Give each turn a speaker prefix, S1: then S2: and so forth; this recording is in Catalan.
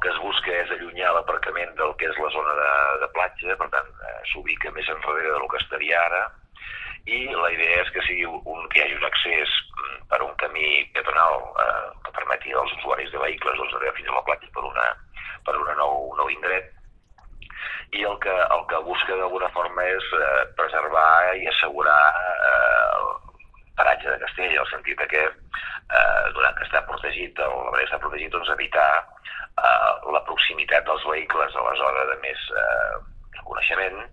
S1: que es busca és allunyar l'aparcament del que és la zona de platja, per tant, s'ubica més enrere del que estaria ara, i la idea és que sigui que hi hagi un accés per un camí peatonal que permeti als usuaris de vehicles arribar fins a la platja per un nou indret, i el que busca d'alguna forma és preservar i assegurar el paratge de Castell, en el sentit que donant que està protegit, l'àrea està protegit, doncs evitar la proximitat dels vehicles a la zona de més coneixement